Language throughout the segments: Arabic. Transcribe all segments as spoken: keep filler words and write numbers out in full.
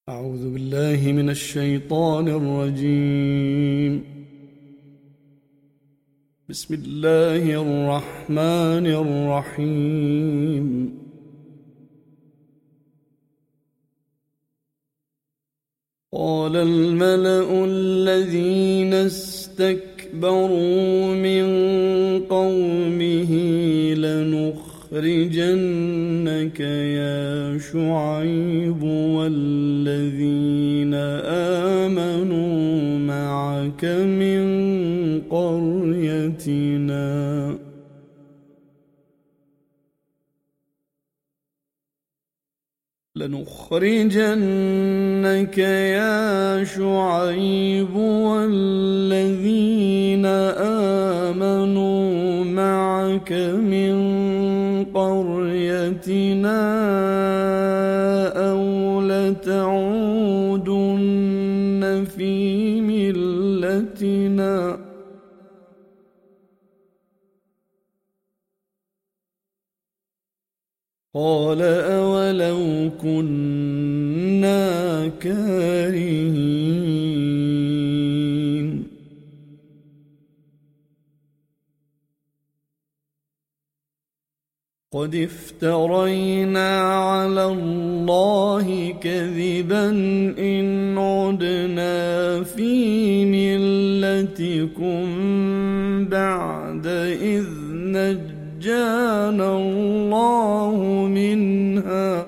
أعوذ بالله من الشيطان الرجيم. بسم الله الرحمن الرحيم. قال الملأ الذين استكبروا من قومه لنخرجنك يا شعيب والذين آمنوا معك من قريتنا لنخرجنك يا شعيب والذين آمنوا معك من قريتنا أو لتعودن في ملتنا قال أولو كنا كارهين قد افترينا على الله كذبا إن عدنا في ملتكم بعد إذ نجانا الله منها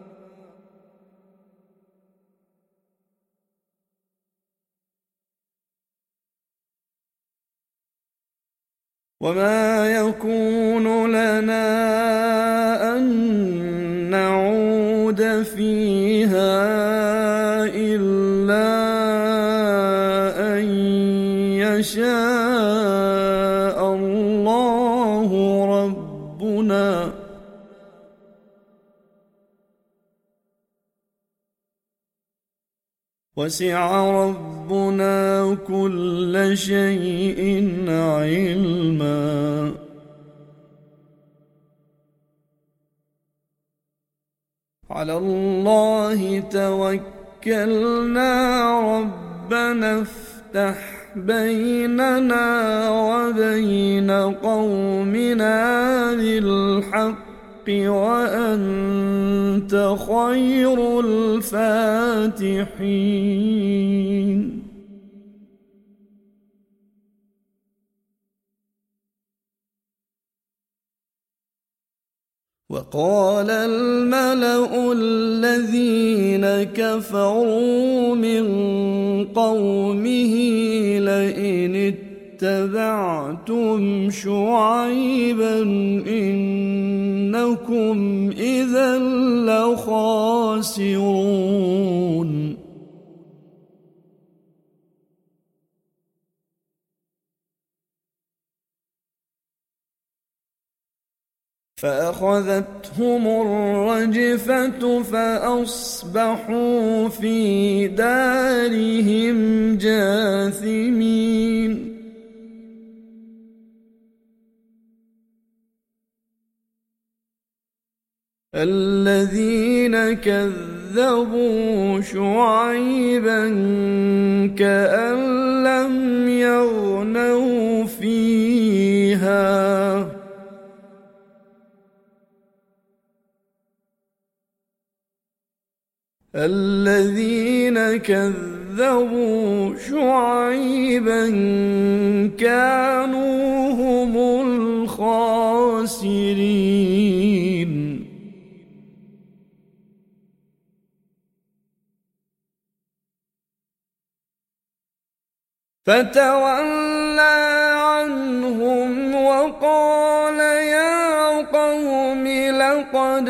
وما يكون لنا أن نعود فيها إلا أن يشاء الله ربنا وسع ربنا كل شيء علما على الله توكلنا ربنا افتح بيننا وبين قومنا بالحق وأنت خير الفاتحين وقال الملأ الذين كفروا من قومه لئن اتبعتم شعيبا إنكم إذا لخاسرون فأخذتهم الرجفة فأصبحوا في دارهم جاثمين الذين كذبوا شعيبا كأن لم يغنوا فيها الذين كذبوا شعيبا كانوا هم الخاسرين فتولى عنهم وقال يا قوم لقد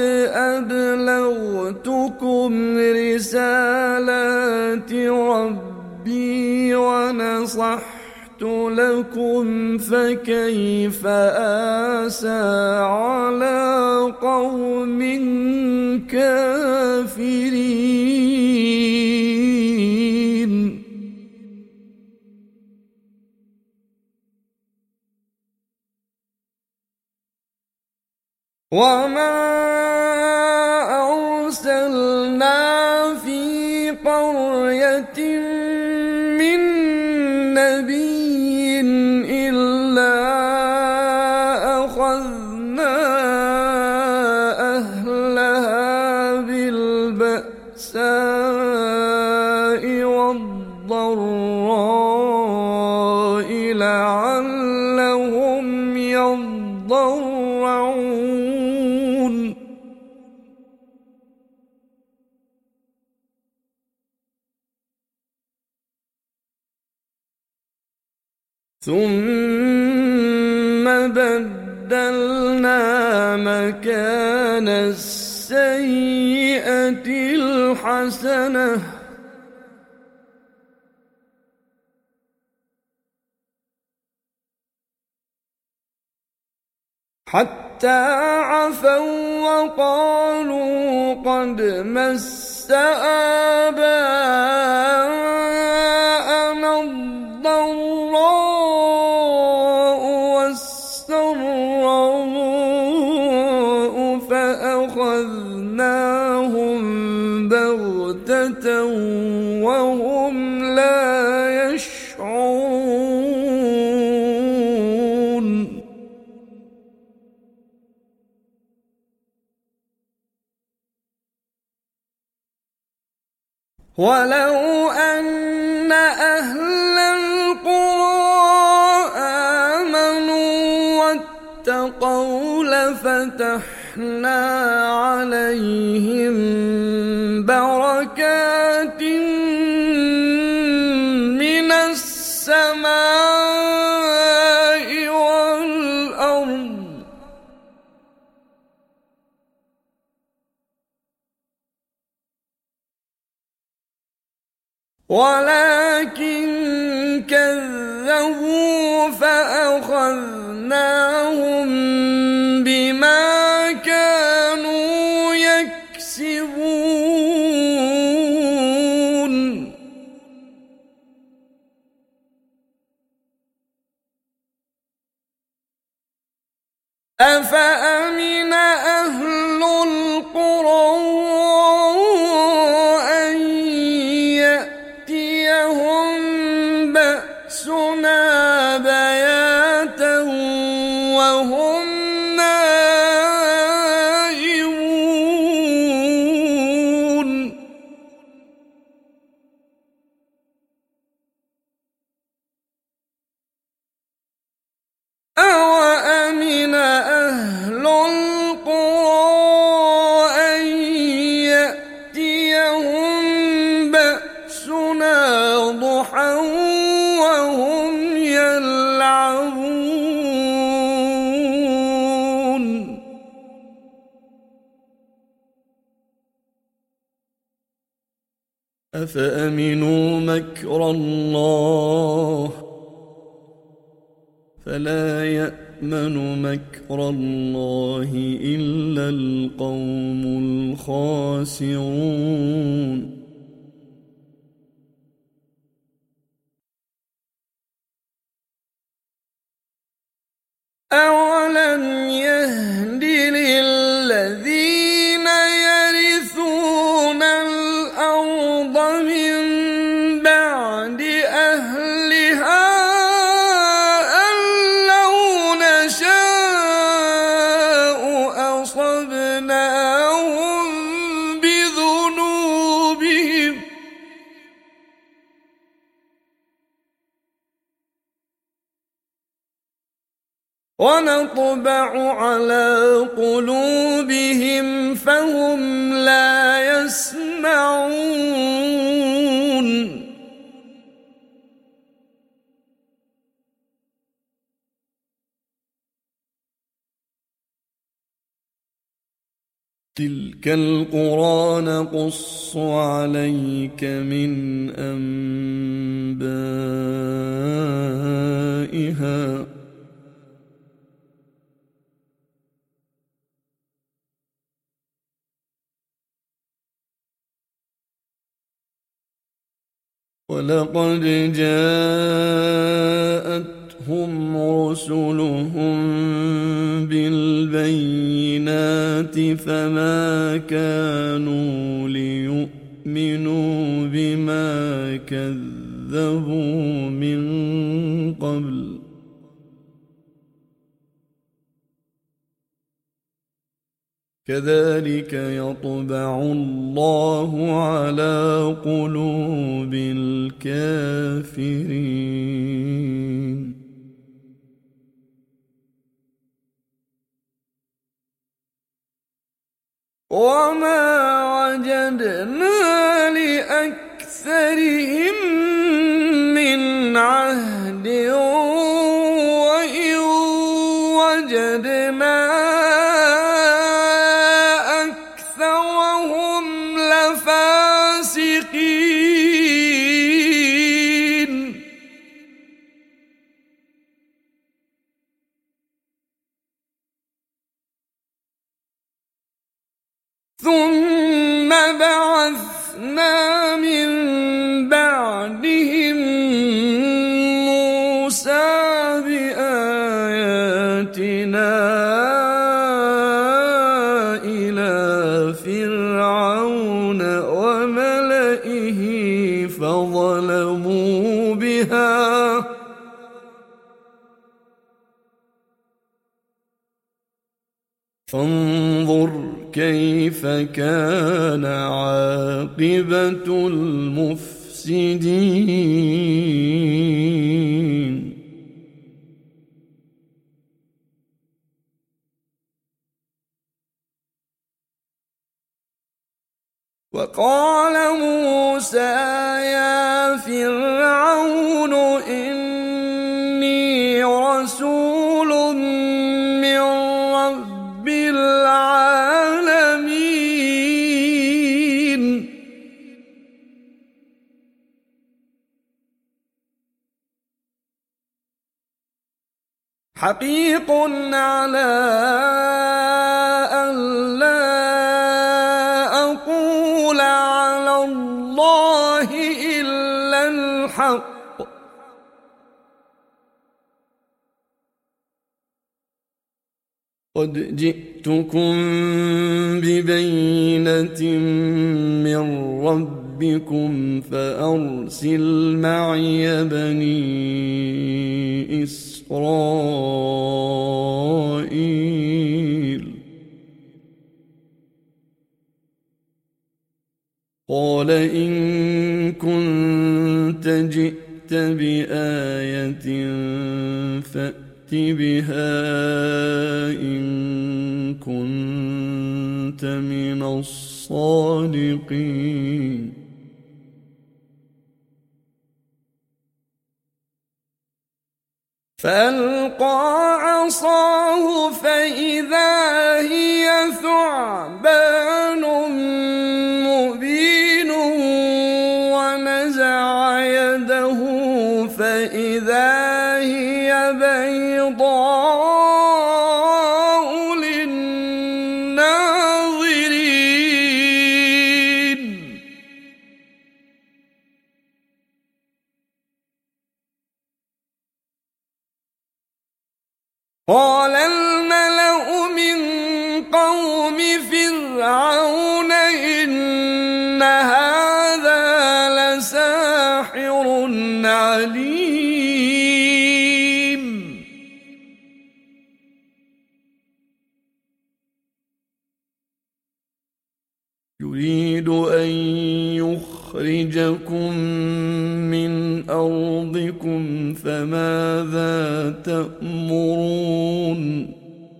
أبلغتكم رسالات ربي ونصحت لكم فكيف آسى على قوم كافرين وما أرسلنا في قرية من نبي إلا أخذنا أهلها بالبأساء والضراء لعلهم يضرعون ثم بدلنا مكان السيئة الحسنة حتى عفوا وقالوا قد مس آباءنا الضراء والسراء فأخذناهم بغتة وهم لا يشعرون ولو أن أهل القرى آمنوا واتقوا لفتحنا عليهم بركات من السماء والأرض ولكن كذبوا فأخذناهم بما كانوا يكسبون أفأمن أهل القرى أن يأتيهم بأسنا بياتا وهم نائمون أوأمن أهل القرى أن يأتيهم بأسنا ضحى وهم يلعبون أفأمنوا مكر الله فلا يأمن مكر الله إلا القوم الخاسرون أولم يهد للذين يرثون الأرض من بعد أهلها أن لو نشاء أصبناهم بذنوبهم ونطبع على قلوبهم فهم لا يسمعون تلك القرى نقص عليك من أنبائها ولقد جاءتهم رسلهم بالبينات فما كانوا ليؤمنوا ليؤمنوا بما كذبوا من قبل كذلك يطبع الله على قلوب الكافرين وما وجدنا لأكثرهم من عهد وإن وجدنا أكثرهم لفاسقين ثم بعثنا من بعدهم موسى بآياتنا إلى فرعون وملئه فظلموا بها فانظر كيف كان عاقبة المفسدين وقال موسى يا فرعون إني رسول من رب العالمين حقيق على أن لا أقول على الله إلا الحق قد جئتكم ببينة من ربكم فأرسل معي بني إسرائيل قال إن كنت جئت بآية فأت بها إن كنت من الصادقين فألقى عصاه فإذا هي ثعبان مبين ونزع يده فإذا هي بيضاء للناظرين قال الملأ من قوم فرعون إن هذا لساحر عليم يريد أن يخرجكم من أرضكم فماذا تأمرون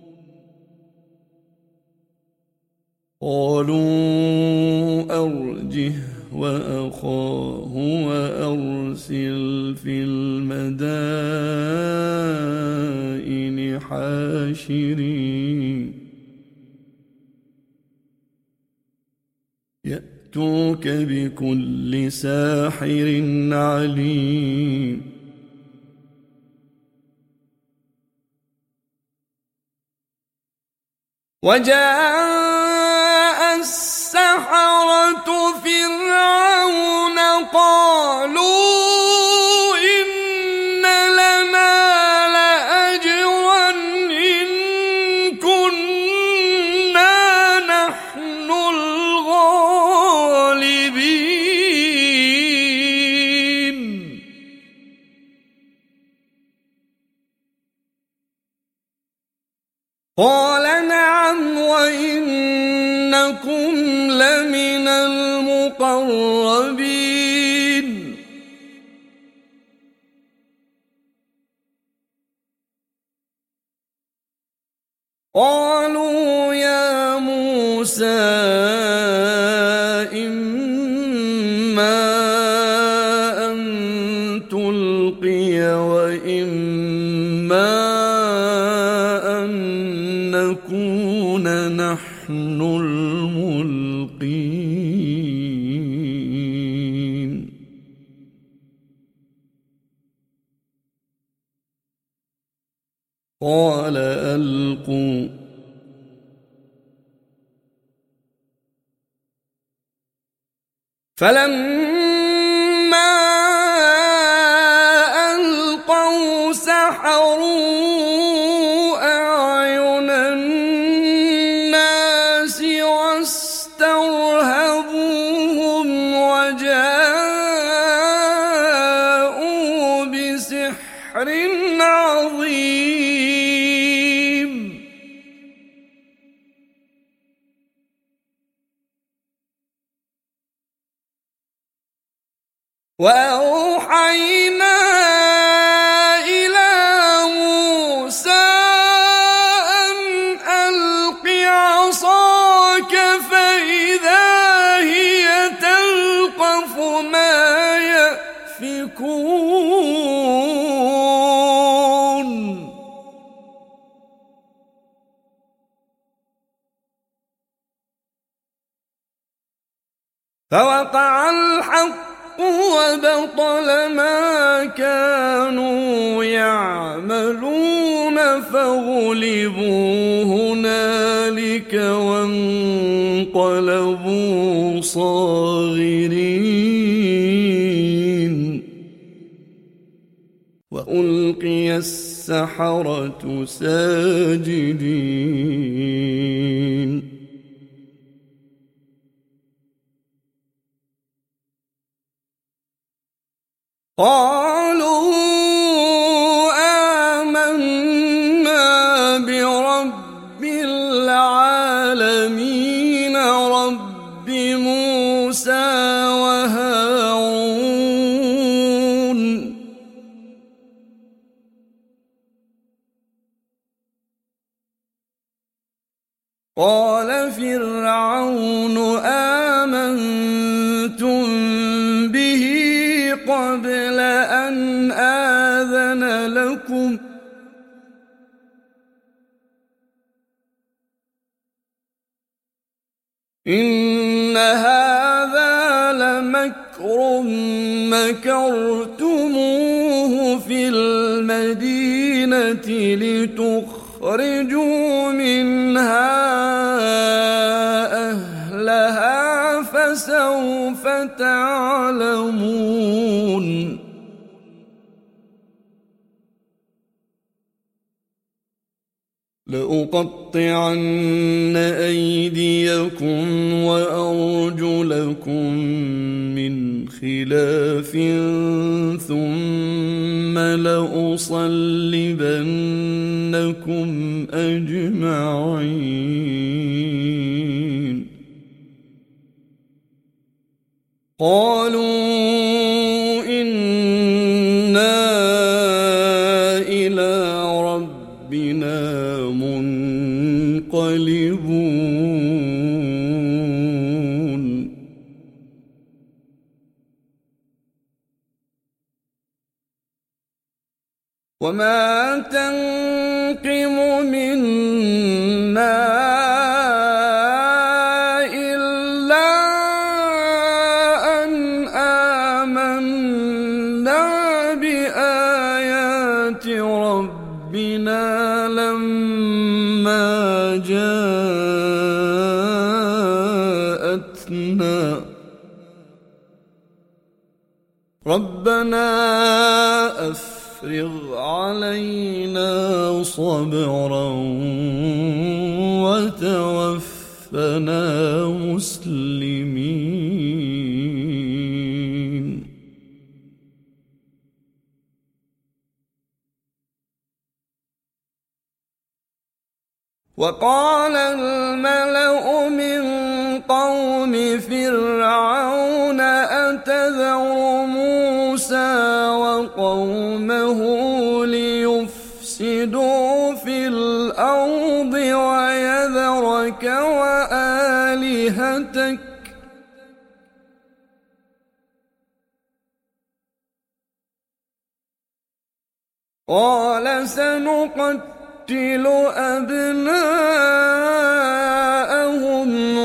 قالوا أرجه وأخاه وأرسل في المدائن حاشرين يأتوك بكل ساحر عليم وجاء السحرة فرعون قالوا إن لنا لأجرا إن كنا نحن الغالبين قال نعم وإنكم لمن المقربين قالوا يا موسى إما أن تلقي وإما أن نكون نحن الملقين قال ألقوا فلما ألقوا سحروا أعين الناس واسترهبوهم وجاءوا بسحر عظيم وأوحينا إلى موسى أن ألق عصاك فإذا هي تلقف ما يأفكون فوقع الحق وبطل ما كانوا يعملون فغلبوا هنالك وانقلبوا صاغرين وألقي السحرة ساجدين قالوا آمنا برب العالمين رب موسى وهارون قال فرعون آمنتم به قبل أن آذن لكم إن هذا لمكر مكرتموه في المدينة لتخرجوا منها أهلها فسوف تعلمون لأقطعن أيديكم وأرجلكم من خلاف ثم لأصلبنكم أجمعين قالوا إنا إلى ربنا منقلبون وما تنقم منا إلا أن آمنا بآيات ربنا لما جاءتنا ربنا أفرغ علينا صبرا وتوفنا مسلمين وقال الملأ من قوم فرعون أتذر موسى وقومه ليفسدوا في الأرض ويذرك وآلهتك قال سنقتل أبناءهم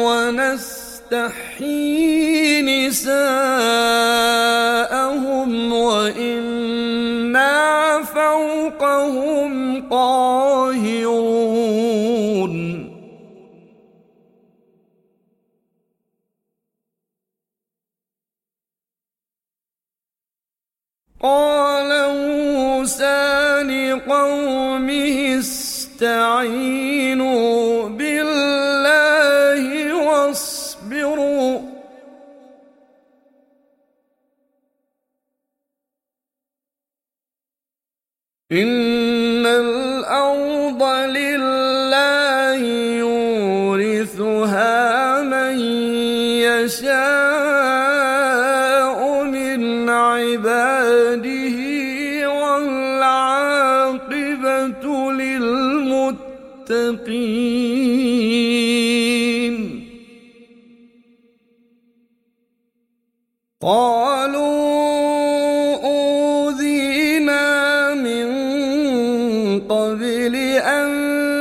ونستحيي نساءهم وإنا فوقهم قاهرون قال موسى لقومه استعينوا بالله واصبروا إن الأرض لله يورثها من يشاء من عباده والعاقبة للمتقين قالوا أوذينا من قبل أن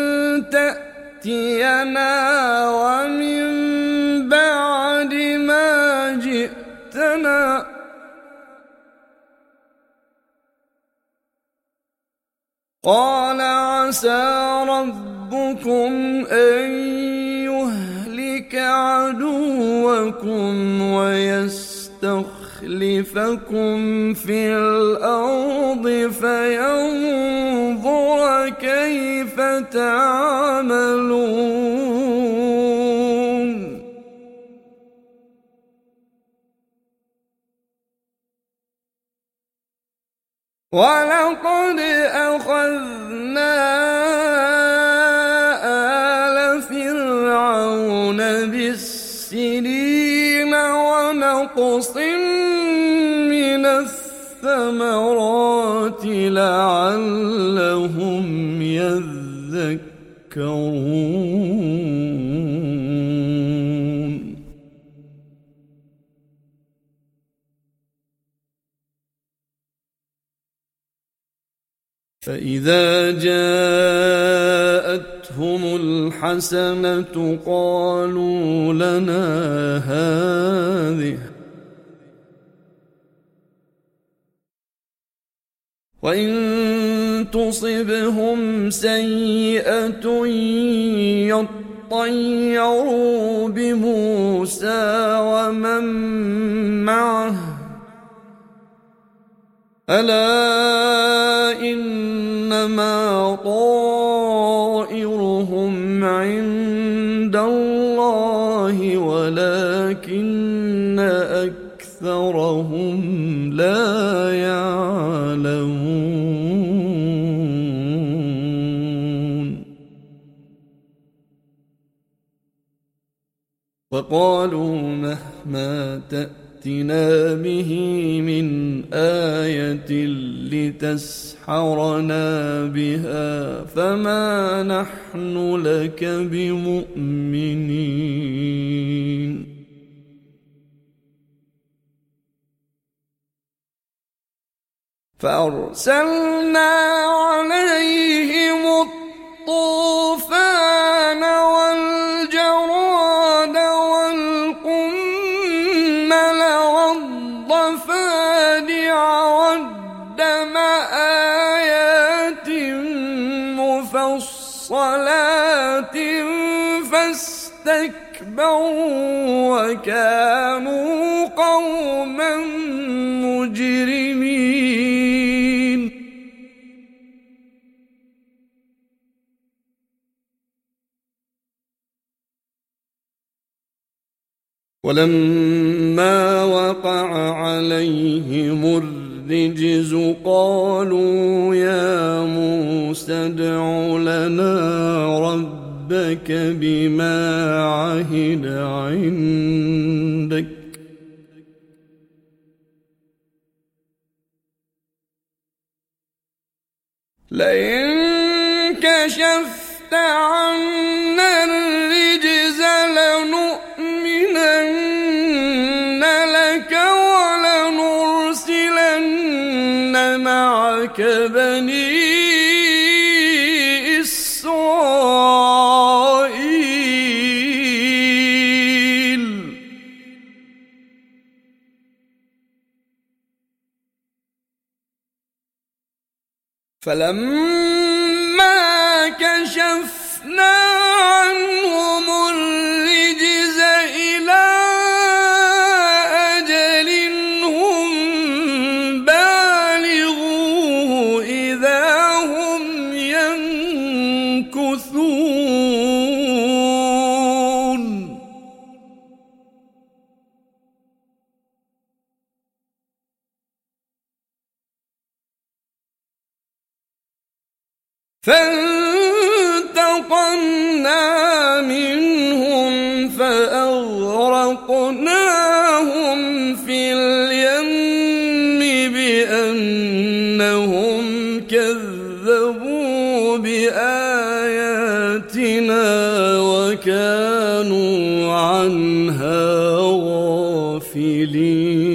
تأتينا ومن بعد ما جئتنا قال عسى ربكم أن يهلك عدوكم ويستخلفكم في الأرض فينظر كيف تعملون ولقد أخذنا آل فرعون بالسنين ونقص من الثمرات لعلهم يذكرون فإذا جاءتهم الحسنة قالوا لنا هذه وإن تصبهم سيئة يطيروا بموسى ومن معه ألا إنما طائرهم عند الله ولكن أكثرهم لا يعلمون وقالوا مهما تأتنا به من آية لتسحرنا بها فما نحن لك بمؤمنين فأرسلنا عليهم الطوفان والجراد والقمل والضفادع والدم آيات مفصلات فاستكبروا وكانوا قوما مجرمين ولما وقع عليهم الرجز قالوا يا موسى ادع لنا ربك ربك بما عهد عندك لئن كشفت عنا الرجز لنؤمنن لك ولنرسلن معك بني إسرائيل فلما كشفنا عنهم الرجز إلى أجل هم بالغوه إذا هم ينكثون فانتقمنا منهم فأغرقناهم في اليم بأنهم كذبوا بآياتنا وكانوا عنها غافلين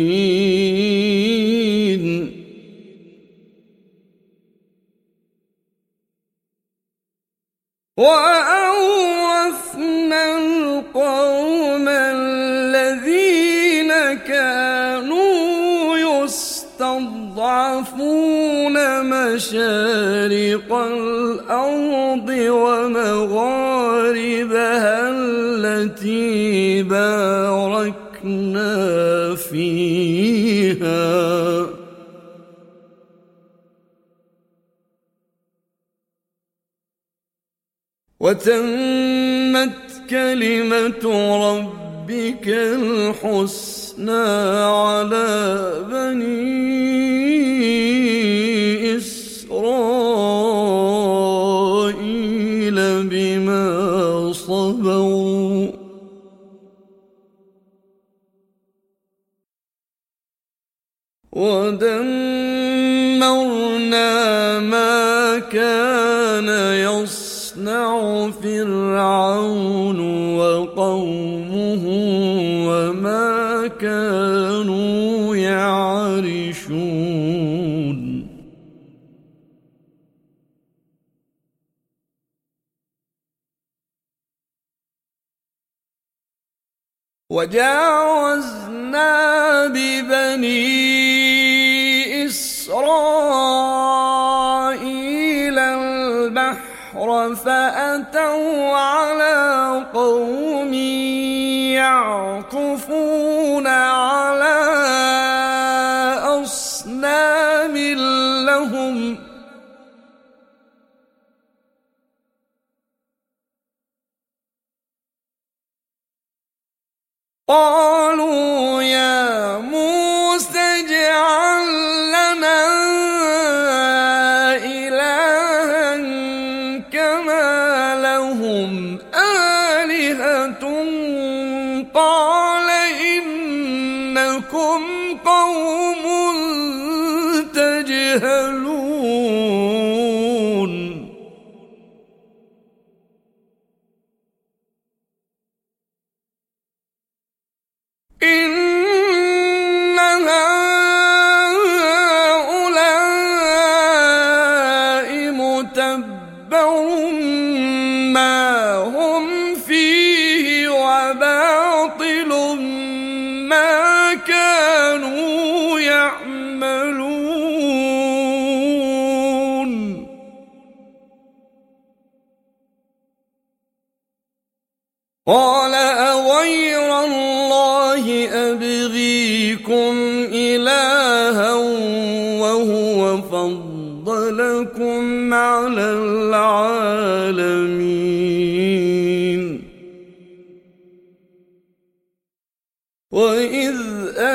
وأورثنا القوم الذين كانوا يستضعفون مشارق الأرض ومغاربها التي باركنا فيها وتمت كلمة ربك الحسنى على بني إسرائيل بما صبروا ودمرنا ما كان يصنع يصنع فرعون وقومه وما كانوا يعرشون وجاوزنا ببني إسرائيل البحر فأتوا على قوم يعكفون على أصنام لهم قالوا يا موسى اجعل لنا إلها كما لهم آلهة قال إنكم قوم تجهلون إن هؤلاء متبر ما هم فيه وباطل ما كانوا يعملون قال أغير الله أبغيكم إلها وهو فضلكم على العالمين وإذ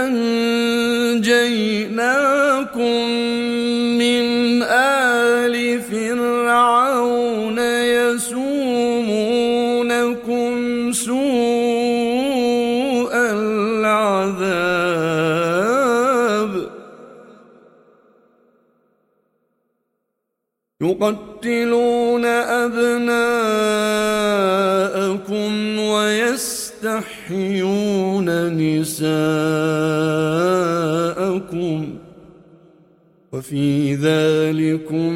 أنجيناكم من آل فرعون يسومون عذاب يقتلون أبناءكم ويستحيون نساءكم وفي ذلكم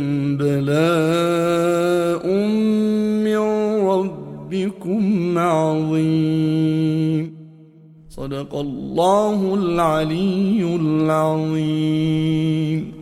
بلاء من ربكم عظيم. صدق الله العلي العظيم.